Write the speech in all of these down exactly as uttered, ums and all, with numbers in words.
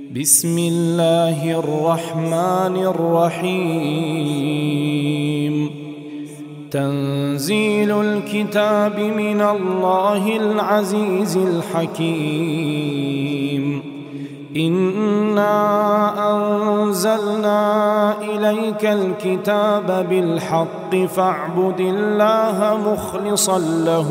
بسم الله الرحمن الرحيم. تنزيل الكتاب من الله العزيز الحكيم. إنا أنزلنا إليك الكتاب بالحق فاعبد الله مخلصا له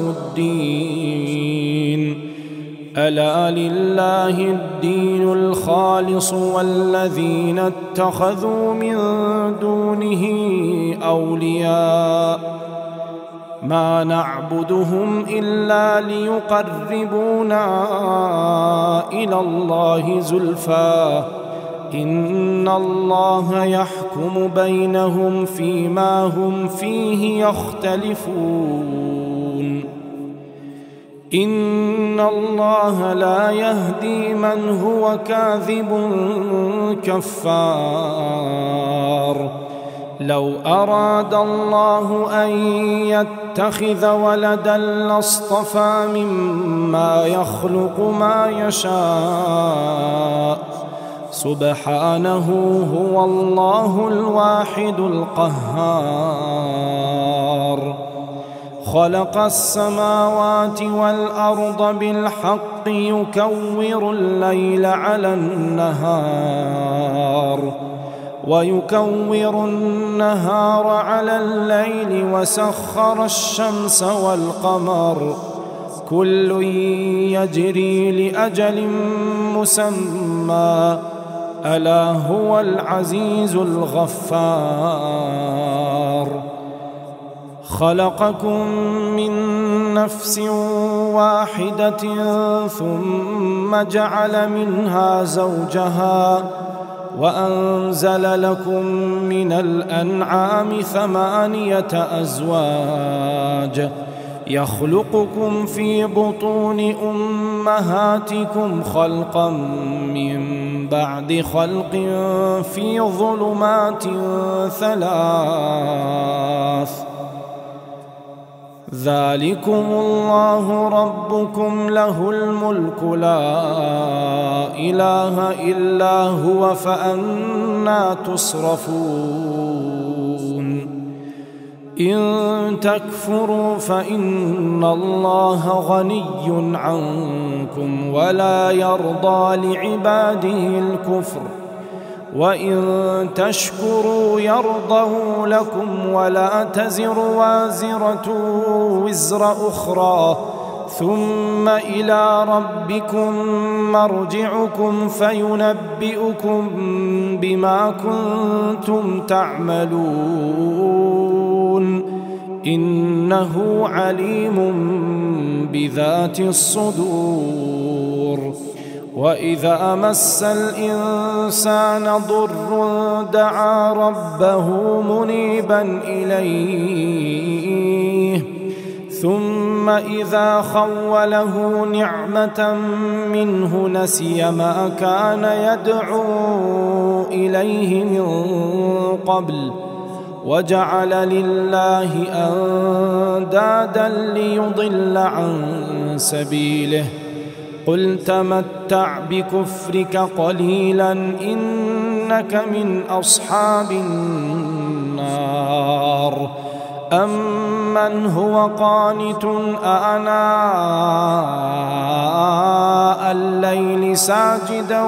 الدين. ألا لله الدين الخالص والذين اتخذوا من دونه أولياء ما نعبدهم إلا ليقربونا إلى الله زلفى إن الله يحكم بينهم فيما هم فيه يختلفون. إن الله لا يهدي من هو كاذب كفار. لو أراد الله أن يتخذ ولدا لاصطفى مما يخلق ما يشاء سبحانه هو الله الواحد القهار. خلق السماوات والأرض بالحق يكور الليل على النهار ويكور النهار على الليل وسخر الشمس والقمر كل يجري لأجل مسمى ألا هو العزيز الغفار. خلقكم من نفس واحدة ثم جعل منها زوجها وأنزل لكم من الأنعام ثمانية أزواج يخلقكم في بطون أمهاتكم خلقا من بعد خلق في ظلمات ثلاث ذلكم الله ربكم له الملك لا إله إلا هو فأنى تصرفون. إن تكفروا فإن الله غني عنكم ولا يرضى لعباده الكفر وإن تشكروا يرضه لكم ولا تزر وازرة وزر أخرى ثم إلى ربكم مرجعكم فينبئكم بما كنتم تعملون إنه عليم بذات الصدور. وإذا مس الإنسان ضر دعا ربه منيبا إليه ثم إذا خوله نعمة منه نسي ما كان يدعو إليه من قبل وجعل لله أندادا ليضل عن سبيله. قل تمتع بكفرك قليلا إنك من أصحاب النار. أمن هو قانت آناء الليل ساجدا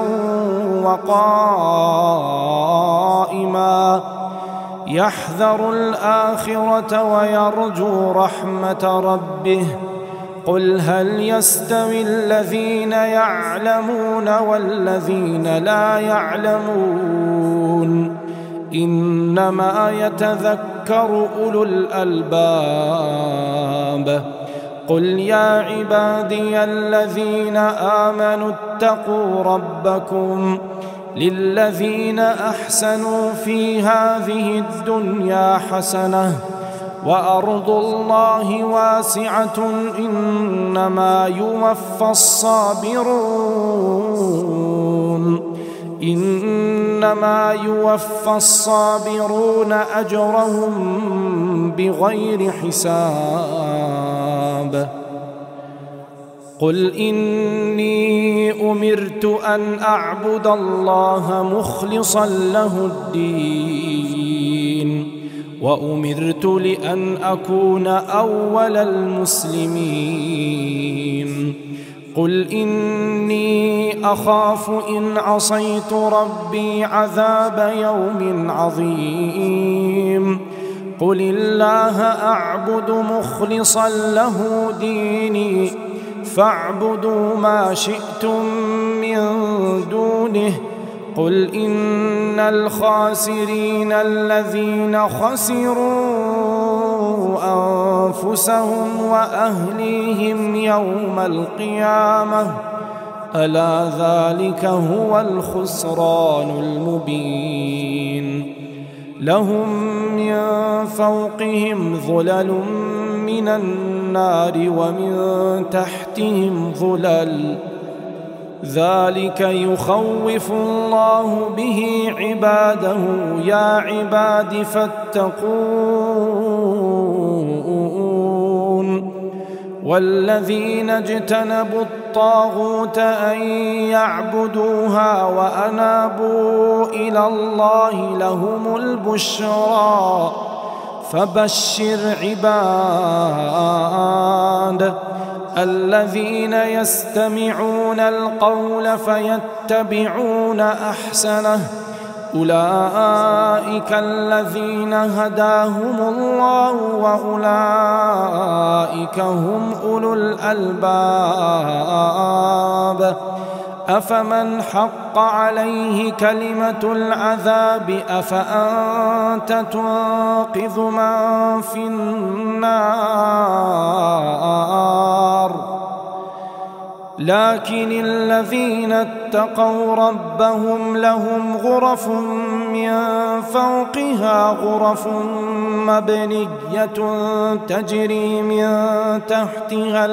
وقائما يحذر الآخرة ويرجو رحمة ربه. قل هل يستوي الذين يعلمون والذين لا يعلمون إنما يتذكر أولو الألباب. قل يا عبادي الذين آمنوا اتقوا ربكم للذين أحسنوا في هذه الدنيا حسنة وأرض الله واسعة إنما يوفى الصابرون إنما يوفى الصابرون أجرهم بغير حساب. قل إني أمرت أن أعبد الله مخلصا له الدين وأمرت لأن أكون أول المسلمين قل إني أخاف إن عصيت ربي عذاب يوم عظيم قل الله أعبد مخلصا له ديني فاعبدوا ما شئتم من دونه قل إن الخاسرين الذين خسروا أنفسهم وأهليهم يوم القيامة ألا ذلك هو الخسران المبين لهم من فوقهم ظلل من النار ومن تحتهم ظلل ذلك يخوف الله به عباده يا عباد فاتقون والذين اجتنبوا الطاغوت أن يعبدوها وأنابوا إلى الله لهم البشرى فبشر عباد الذين يستمعون القول فيتبعون أحسنه أولئك الذين هداهم الله وأولئك هم أولو الألباب أفمن حق عليه كلمة العذاب أفأنت تنقذ من في النار لكن الذين اتقوا ربهم لهم غرف من فوقها غرف مبنية تجري من تحتها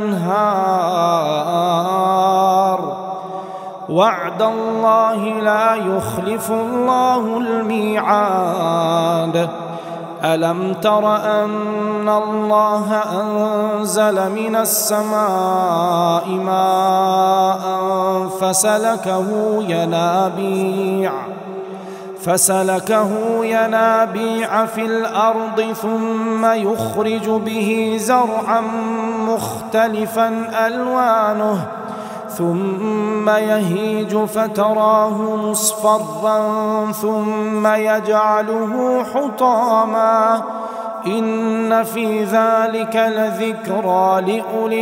الأنهار وعد الله لا يخلف الله الميعاد ألم تر أن الله أنزل من السماء ماء فسلكه ينابيع فسلكه ينابيع في الأرض ثم يخرج به زرعا مختلفا ألوانه ثم يهيج فتراه مصفرا ثم يجعله حطاما إن في ذلك لذكرى لأولي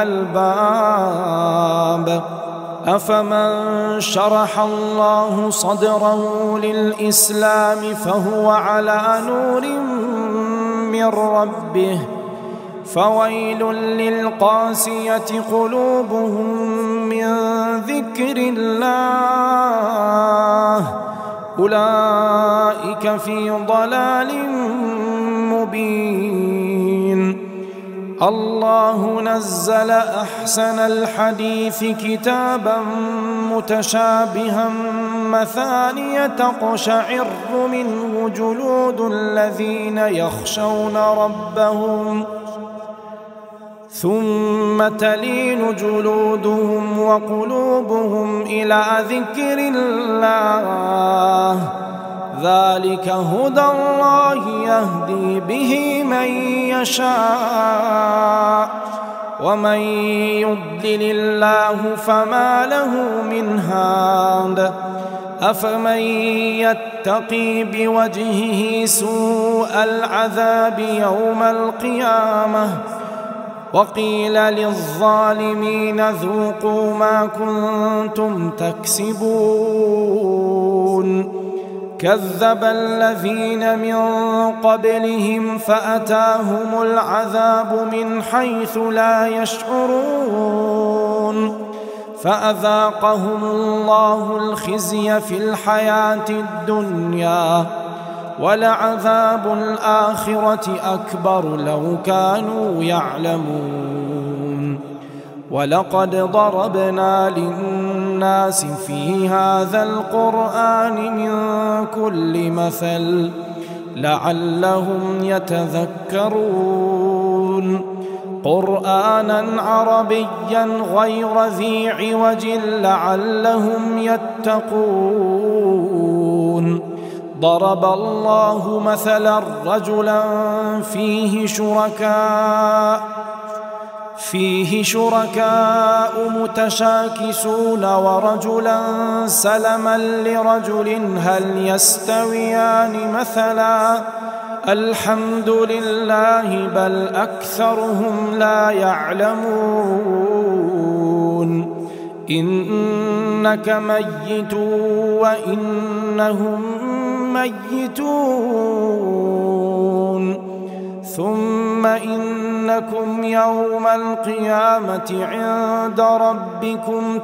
الألباب أفمن شرح الله صدره للإسلام فهو على نور من ربه فويل للقاسية قلوبهم من ذكر الله أولئك في ضلال مبين الله نزل أحسن الحديث كتابا متشابها مثانية تقشعر منه جلود الذين يخشون ربهم ثم تلين جلودهم وقلوبهم إلى ذكر الله ذلك هدى الله يهدي به من يشاء ومن يضلل الله فما له من هاد أفمن يتقي بوجهه سوء العذاب يوم القيامة وقيل للظالمين ذوقوا ما كنتم تكسبون كذب الذين من قبلهم فأتاهم العذاب من حيث لا يشعرون فأذاقهم الله الخزي في الحياة الدنيا ولعذاب الآخرة أكبر لو كانوا يعلمون ولقد ضربنا للناس في هذا القرآن من كل مثل لعلهم يتذكرون قرآنا عربيا غير ذي عوج لعلهم يتقون. ضرب الله مثلا رجلا فيه شركاء فيه شركاء متشاكسون ورجلا سلما لرجل هل يستويان مثلا الحمد لله بل أكثرهم لا يعلمون. إنك ميت وإنهم ميتون ثم إنكم يوم القيامة عند ربكم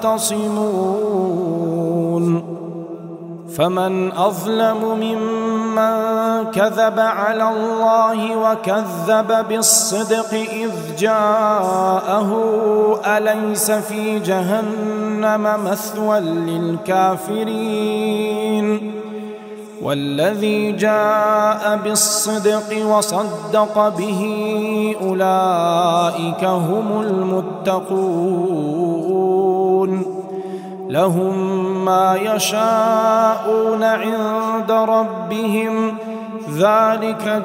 تختصمون. فمن أظلم ممن كذب على الله وكذب بالصدق إذ جاءه أليس في جهنم مثوى للكافرين والذي جاء بالصدق وصدق به أولئك هم المتقون. لهم ما يشاءون عند ربهم ذلك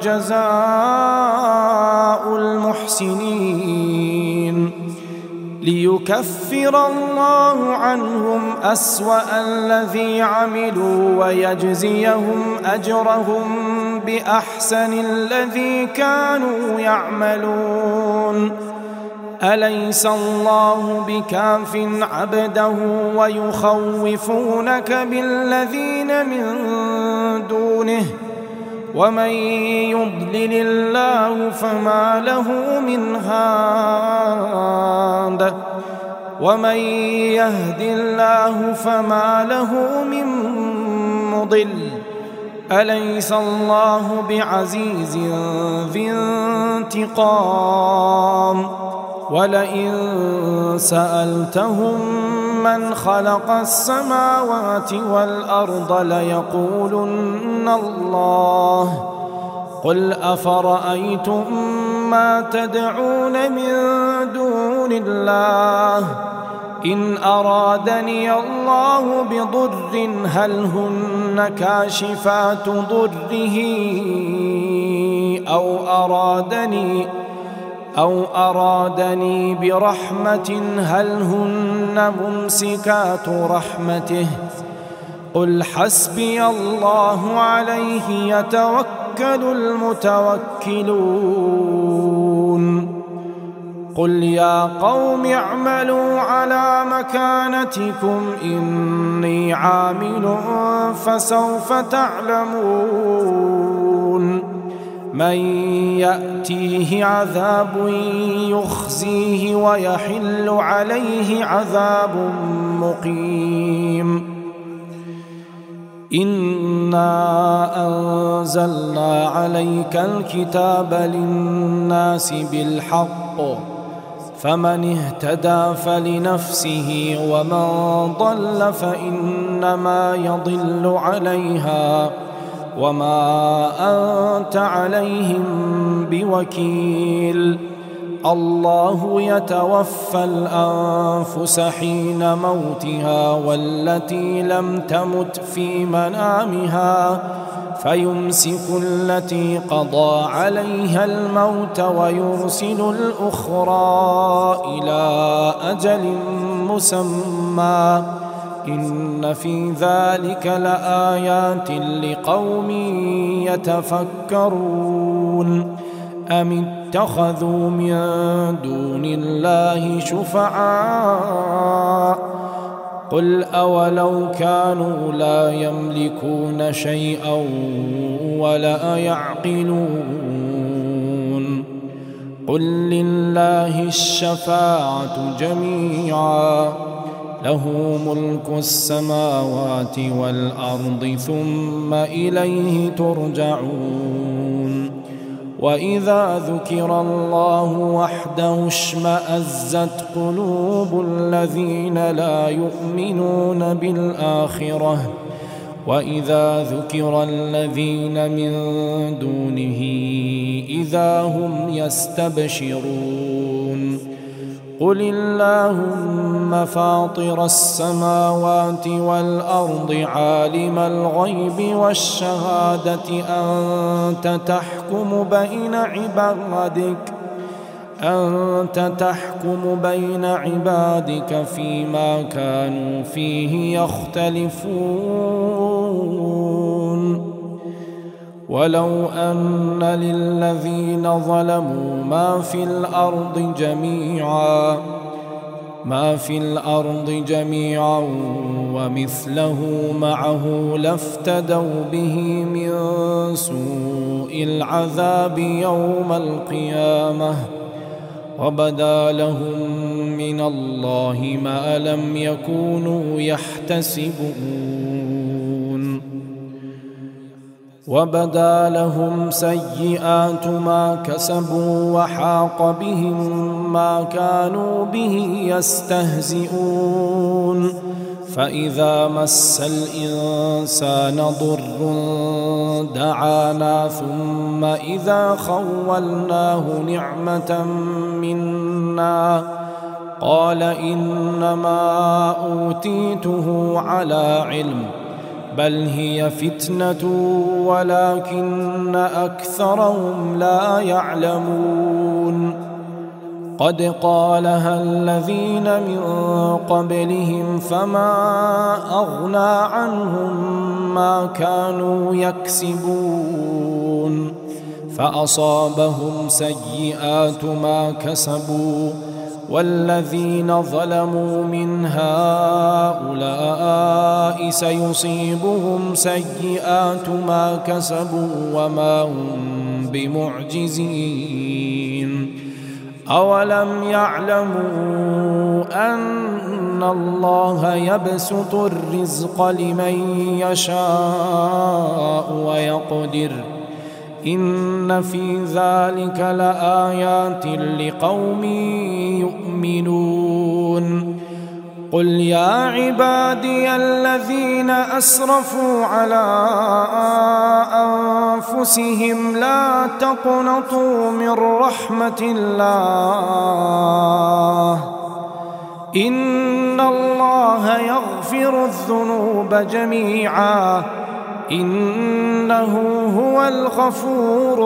جزاء المحسنين. ليكفر الله عنهم أسوأ الذي عملوا ويجزيهم أجرهم بأحسن الذي كانوا يعملون. أليس الله بكاف عبده ويخوفونك بالذين من دونه ومن يضلل الله فما له من هاد ومن يهد الله فما له من مضل. أليس الله بعزيز ذي انتقام. ولئن سألتهم من خلق السماوات والأرض ليقولن الله. قل أفرأيتم ما تدعون من دون الله إن أرادني الله بضر هل هن كاشفات ضره أو أرادني أو أرادني برحمة هل هن ممسكات رحمته. قل حسبي الله عليه يتوكل المتوكلون. قل يا قوم اعملوا على مكانتكم إني عامل فسوف تعلمون من يأتيه عذاب يخزيه ويحل عليه عذاب مقيم. إنا أنزلنا عليك الكتاب للناس بالحق فمن اهتدى فلنفسه ومن ضل فإنما يضل عليها وما أنت عليهم بوكيل. الله يتوفى الأنفس حين موتها والتي لم تمت في منامها فيمسك التي قضى عليها الموت ويرسل الأخرى إلى أجل مسمى إن في ذلك لآيات لقوم يتفكرون. أم اتخذوا من دون الله شفعاء قل أولو كانوا لا يملكون شيئا ولا يعقلون. قل لله الشفاعة جميعا له ملك السماوات والأرض ثم إليه ترجعون. وإذا ذكر الله وحده اشمأزت قلوب الذين لا يؤمنون بالآخرة وإذا ذكر الذين من دونه إذا هم يستبشرون قل اللهم فاطر السماوات والأرض عالم الغيب والشهادة أنت تحكم بين عبادك أنت تحكم بين عبادك فيما كانوا فيه يختلفون ولو أن للذين ظلموا ما في الأرض جميعا ما في الأرض جميعا ومثله معه لافتدوا به من سوء العذاب يوم القيامة وبدا لهم من الله ما لم يكونوا يحتسبون وبدا لهم سيئات ما كسبوا وحاق بهم ما كانوا به يستهزئون فإذا مس الإنسان ضر دعانا ثم إذا خولناه نعمة منا قال إنما أوتيته على علم بل هي فتنة ولكن أكثرهم لا يعلمون قد قالها الذين من قبلهم فما أغنى عنهم ما كانوا يكسبون فأصابهم سيئات ما كسبوا والذين ظلموا من هؤلاء سيصيبهم سيئات ما كسبوا وما هم بمعجزين أولم يعلموا أن الله يبسط الرزق لمن يشاء ويقدر إن في ذلك لآيات لقوم يؤمنون قل يا عبادي الذين أسرفوا على أنفسهم لا تقنطوا من رحمة الله إن الله يغفر الذنوب جميعا إنه هو الغفور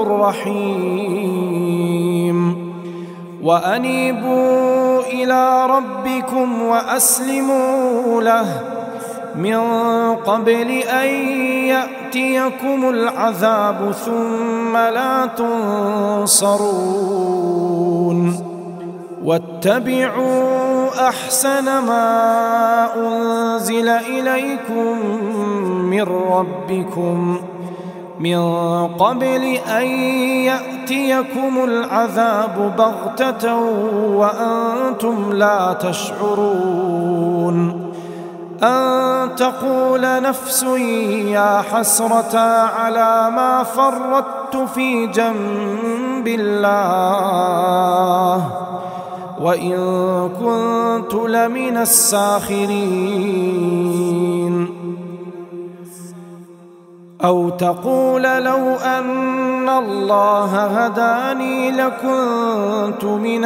الرحيم وأنيبوا إلى ربكم وأسلموا له من قبل أن يأتيكم العذاب ثم لا تنصرون واتبعوا أحسن ما أنزل إليكم من ربكم من قبل أن يأتيكم العذاب بغتة وأنتم لا تشعرون أن تقول نفس يا حسرة على ما فرطت في جنب الله وإن كنت لمن الساخرين أو تقول لو أن الله هداني لكنت من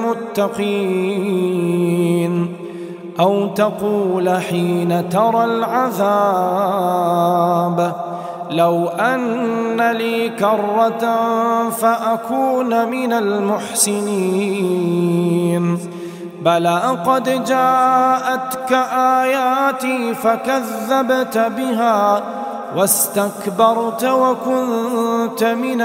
المتقين أو تقول حين ترى العذاب لو أن لي كرة فأكون من المحسنين بلى قد جاءتك آياتي فكذبت بها واستكبرت وكنت من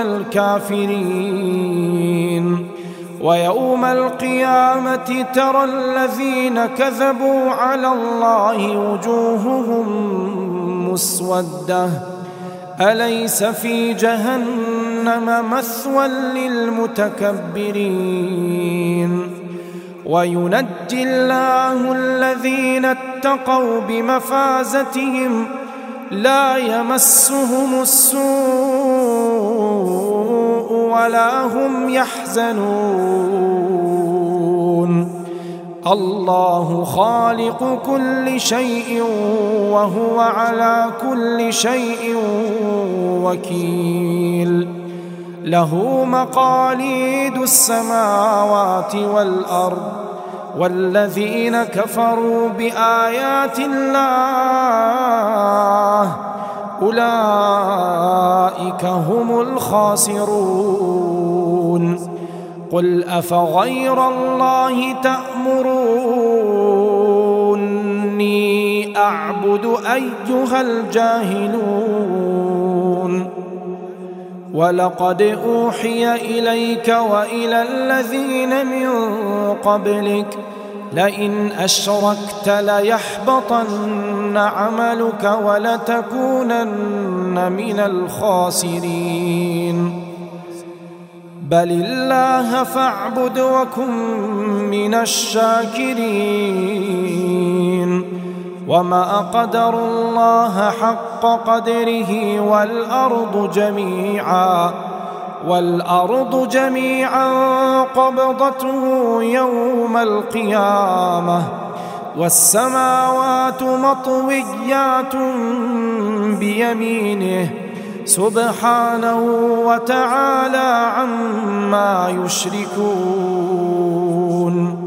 الكافرين ويوم القيامة ترى الذين كذبوا على الله وجوههم مسودة أليس في جهنم مثوى للمتكبرين وينجي الله الذين اتقوا بمفازتهم لا يمسهم السوء ولا هم يحزنون الله خالق كل شيء وهو على كل شيء وكيل. له مقاليد السماوات والأرض، والذين كفروا بآيات الله أولئك هم الخاسرون. قل أفغير الله تأمروني أعبد أيها الجاهلون؟ ولقد أوحي إليك وإلى الذين من قبلك لئن أشركت ليحبطن عملك ولتكونن من الخاسرين. بل الله فاعبد وكن من الشاكرين. وما قدر الله حق قدره والأرض جميعا والأرض جميعا قبضته يوم القيامة والسماوات مطويات بيمينه سبحانه وتعالى عما يشركون.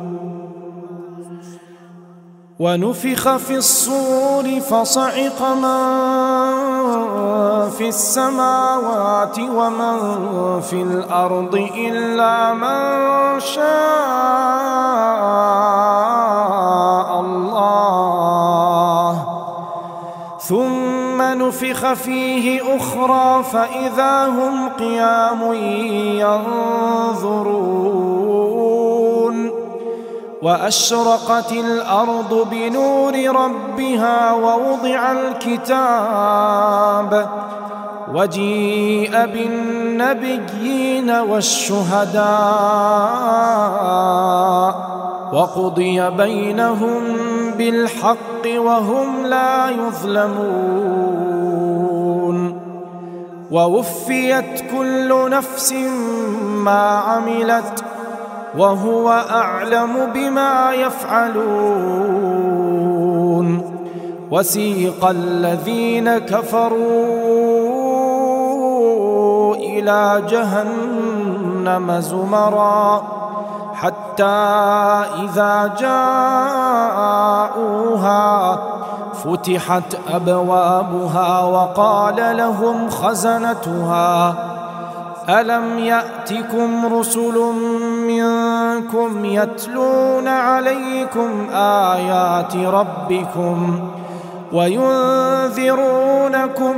ونفخ في الصور فصعق من في السماوات ومن في الأرض إلا من شاء الله، ثم نفخ فيه أخرى فإذا هم قيام ينظرون. وأشرقت الأرض بنور ربها ووضع الكتاب وجيء بالنبيين والشهداء وقضي بينهم بالحق وهم لا يظلمون. ووفيت كل نفس ما عملت وهو أعلم بما يفعلون. وسيق الذين كفروا إلى جهنم زمرا حتى إذا جاءوها فتحت أبوابها وقال لهم خزنتها ألم يأتكم رسل منكم يتلون عليكم آيات ربكم وينذرونكم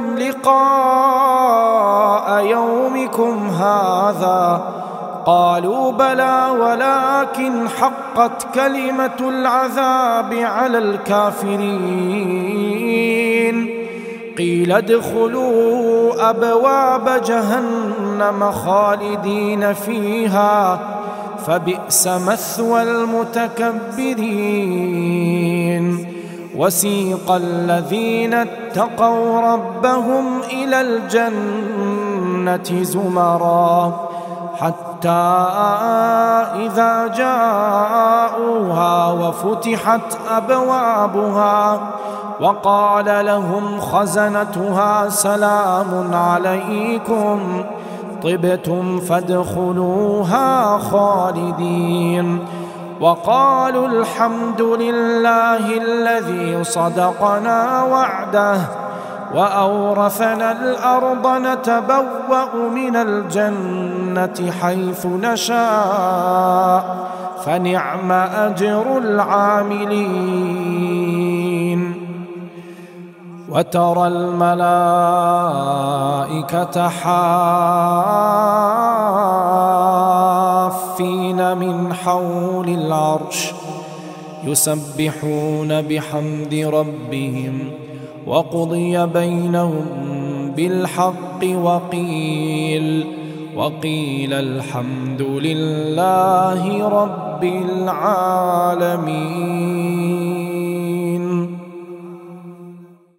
لقاء يومكم هذا؟ قالوا بلى ولكن حقت كلمة العذاب على الكافرين. قيل ادخلوا أبواب جهنم خالدين فيها فبئس مثوى المتكبرين. وسيق الذين اتقوا ربهم إلى الجنة زمرا حتى إذا جاءوها وفتحت أبوابها وقال لهم خزنتها سلام عليكم طبتم فادخلوها خالدين. وقالوا الحمد لله الذي صدقنا وعده وأورثنا الأرض نتبوأ من الجنة حيث نشاء فنعم أجر العاملين. وترى الملائكة حافين من حول العرش يسبحون بحمد ربهم وقضي بينهم بالحق وقيل وقيل الحمد لله رب العالمين.